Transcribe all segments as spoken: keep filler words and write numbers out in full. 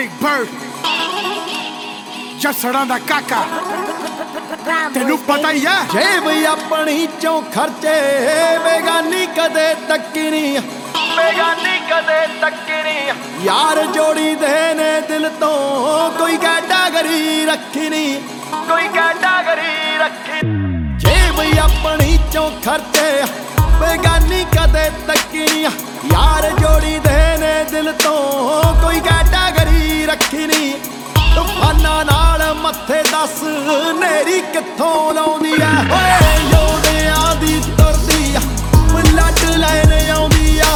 Big Bird ਜਸੜਾਂ ਦਾ ਕਾਕਾ ਤੈਨੂੰ ਪਤਾ ਹੀ ਐ। ਜੇਬ ਆਪਣੀ ਚੋਂ ਖਰਚੇ ਬੇਗਾਨੀ ਕਦੇ ਤੱਕੀ ਨਹੀਂ, ਬੇਗਾਨੀ ਕਦੇ ਤੱਕੀ ਨਹੀਂ। ਯਾਰ ਜੋੜੀ ਦੇ ਨੇ ਦਿਲ ਤੋਂ ਕੋਈ ਕੈਟਾਗਰੀ ਰੱਖੀ ਨਹੀਂ, ਕੋਈ ਕੈਟਾਗਰੀ ਰੱਖੀ। ਜੇਬ ਆਪਣੀ ਚੋਂ ਖਰਚੇ ਬੇਗਾਨੀ ਕਦੇ ਤੱਕੀ ਨਹੀਂ। ਯਾਰ ਜੋੜੀ ਦੇ ਨੇ ਦਿਲ ਤੋਂ ਕੋਈ ਕੈਟਾਗਰੀ ਰੱਖੀ ਨਹੀਂ। ਤੂਫਾਨਾਂ ਨਾਲ ਮੱਥੇ ਦੱਸ ਨੇਰੀ ਕਿੱਥੋਂ ਲਾਉਂਦੀ ਐ। ਓਏ ਯੋਧਿਆਂ ਦੀ ਤੁਰਦੀ ਆ ਲੱਟ ਲੈਣ ਆਉਂਦੀ ਆ।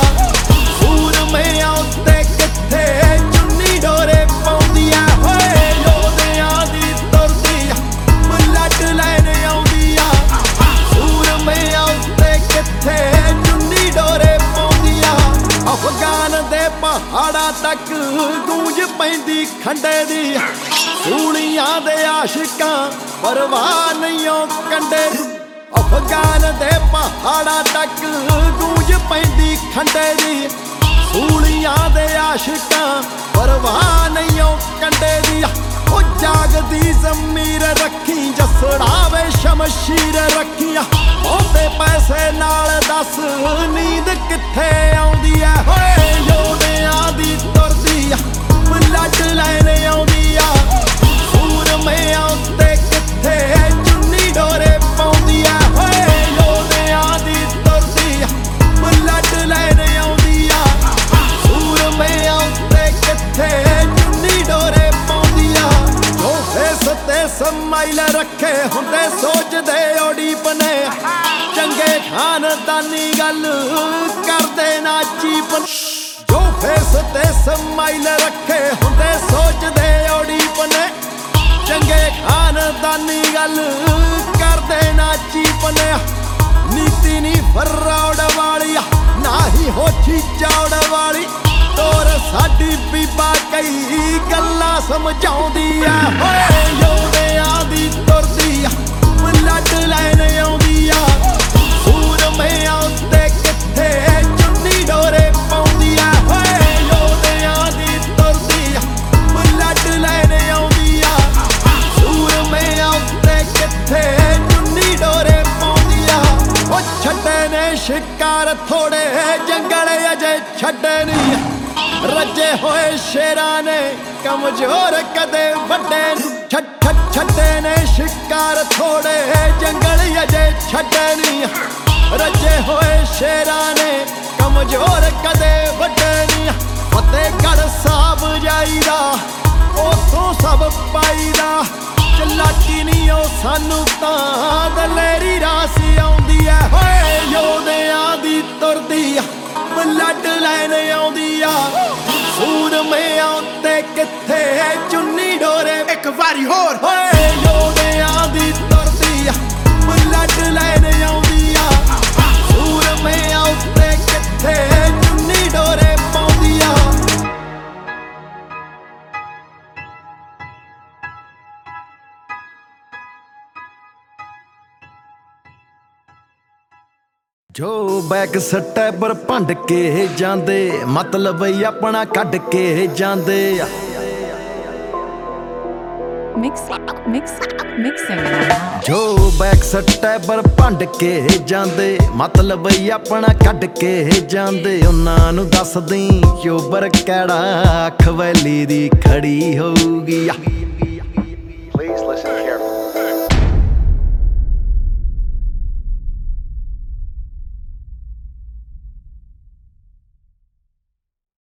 ਸੂਰਮਿਆਂ ਉੱਤੇ ਕਿੱਥੇ ਚੁੰਨੀ ਡੋਰੇ ਪਾਉਂਦੀ ਐ। ਓਏ ਯੋਧਿਆਂ ਦੀ ਤੁਰਦੀ ਆ ਲੱਟ ਲੈਣ ਆਉਂਦੀ ਆ। ਸੂਰਮਿਆਂ ਉੱਤੇ ਕਿੱਥੇ ਚੁੰਨੀ ਡੋਰੇ ਪਾਉਂਦੀ ਆ। ਅਫਗਾਨ ਦੇ ਪਹਾੜਾਂ ਤੱਕ ਗੂੰਜ ਪੈਂਦੀ ਖੰਡੇ ਦੀ। ਸੂਲੀਆਂ ਦੇ ਆਸ਼ਿਕਾਂ ਪਰਵਾਹ ਨਹੀਂ ਓ ਕੰਡੇ। ਅਫਗਾਨ ਦੇ ਪਹਾੜਾਂ ਤੱਕ ਗੂੰਜ ਪੈਂਦੀ ਖੰਡੇ ਦੀ। ਸੂਲੀਆਂ ਦੇ ਆਸ਼ਿਕਾਂ ਪਰਵਾਹ ਨਹੀਂ ਓ ਕੰਡੇ ਦੀ। ਉਹ ਜਾਗਦੀ ਜ਼ਮੀਰ ਰੱਖੀ ਜਸੜਾ ਵੇ ਸ਼ਮਸ਼ੀਰ ਰੱਖੀਆਂ। ਉਹਦੇ ਪੈਸੇ ਨਾਲ ਦੱਸ ਨੀਂਦ ਕਿੱਥੇ ਆਉਂਦੀ ਐ। ਹੋਏ ਯੋਧਿਆਂ ਦੀ ਤੁਰਦੀ ਆ ਲੱਟ ਲੈਣ ਆਉਂਦੀ ਆ। ਸੂਰਮਿਆਂ ਉੱਤੇ ਕਿੱਥੇ ਚੁੰਨੀ ਡੋਰੇ ਪਾਉਂਦੀ ਆ। ਹੋਏ ਯੋਧਿਆਂ ਦੀ ਤੁਰਦੀ ਆ ਲੱਟ ਲੈਣ ਆਉਂਦੀ ਆ। ਸੂਰਮਿਆਂ ਉੱਤੇ ਕਿੱਥੇ ਚੁੰਨੀ ਡੋਰੇ ਪਾਉਂਦੀ ਆ। ਉਹ ਫੇਸ ਤੇ ਸਮਾਈਲ ਰੱਖੇ ਹੁੰਦੇ ਸੋਚਦੇ ਉਡੀਪ ਨੇ। ਚੰਗੇ ਖਾਨਦਾਨੀ ਗੱਲ ਕਰਦੇ ਨਾ ਚੀਪ। ਜੋ ਫੇਸ ਤੇ ਸਮਾਈਲ ਰੱਖੇ ਹੁੰਦੇ ਸੋਚਦੇ ਉਡੀਪ ਨੇ। ਚੰਗੇ ਖਾਨਦਾਨੀ ਗੱਲ ਕਰਦੇ ਨਾ ਚੀਪ ਨੇ। ਨੀਤੀ ਨੀ ਫਰੌੜ ਵਾਲੀ ਨਾ ਹੀ ਹੋਠੀ ਚੌੜ ਵਾਲੀ। ਤੋਰ ਸਾਡੀ ਬੀਬਾ ਕਈ ਗੱਲਾਂ ਸਮਝਾਉਂਦੀ ਆ। ਹੋਏ ਯੋਧਿਆਂ ਦੀ ਤੁਰਦੀ ਆ ਲੱਟ ਲੈਣ ਆਉਂਦੀ ਆ। ਸੂਰਮਿਆਂ ਉੱਤੇ ਕਿੱਥੇ ਚੁੰਨੀ ਡੋਰੇ ਪਾਉਂਦੀ ਆ। ਹੋਏ ਯੋਧਿਆਂ ਦੀ ਤੁਰਦੀ ਆ ਲੱਟ ਲੈਣ ਆਉਂਦੀ ਆ। ਸੂਰਮਿਆਂ ਉੱਤੇ ਕਿੱਥੇ ਚੁੰਨੀ ਡੋਰੇ ਪਾਉਂਦੀ ਆ। ਉਹ ਛੱਡੇ ਨੇ ਸ਼ਿਕਾਰ ਥੋੜੇ ਜੰਗਲ ਅਜੇ ਛੱਡੇ ਨਹੀਂ। ਰੱਜੇ ਹੋਏ ਸ਼ੇਰਾਂ ਨੇ ਕਮਜ਼ੋਰ ਕਦੇ ਵੱਡੇ। ਛੱਡ ਛੱਡੇ ਨੇ ਸ਼ਿਕਾਰ ਥੋੜੇ ਜੰਗਲ ਅਜੇ ਛੱਡੇ ਨਹੀਂ। ਰੱਜੇ ਹੋਏ ਸ਼ੇਰਾਂ ਨੇ ਕਮਜ਼ੋਰ ਕਦੇ ਵੱਡੇ ਨਹੀਂ। ਫਤਿਹਗੜ੍ਹ ਸਾਹਿਬ ਜਾਈਦਾ ਉਥੋਂ ਸਭ ਪਾਈਦਾ। ਚਲਾਕੀ ਨਹੀਂ ਉਹ ਸਾਨੂੰ ਤਾਂ ਦਲੇਰੀ ਰਾਸ ਆਉਂਦੀ ਐ। ਹੋਏ ਯੋਧਿਆਂ ਦੀ ਤੁਰਦੀ ਆ ਲੱਟ ਲੈਣ ਆਉਂਦੀ ਆ। ਸੂਰਮਿਆਂ ਉੱਤੇ ਕਿੱਥੇ ਚੁੰਨੀ ਡੋਰੇ। ਇੱਕ ਵਾਰੀ ਹੋਰ ਹੋਏ ਯੋਧਿਆਂ ਦੀ ਤੁਰਦੀ ਆ ਲੱਟ ਲੈਣ ਆਉਂਦੀ ਆ। ਸੂਰਮਿਆਂ ਉੱਤੇ ਕਿੱਥੇ ਚੁੰਨੀ ਡੋਰੇ ਪਾਉਂਦੀ ਆ। ਜੋ ਬੈਕ ਸਟੈਪਰ ਭੰਡ ਕੇ ਜਾਂਦੇ ਮਤਲਬ ਆਪਣਾ ਕੱਢ ਕੇ ਜਾਂਦੇ ਆ। Mix, mix, mixing. ਜੋ ਬੈਕ ਸਟੈਪਰ ਭੰਡ ਕੇ ਜਾਂਦੇ ਮਤਲਬ ਆਪਣਾ ਕੱਢ ਕੇ ਜਾਂਦੇ। ਉਹਨਾਂ ਨੂੰ ਦੱਸਦੀ ਚੋਬਰ ਕਿਹੜਾ ਅੱਖ ਵੈਲੀ ਦੀ ਖੜੀ ਹੋਊਗੀ।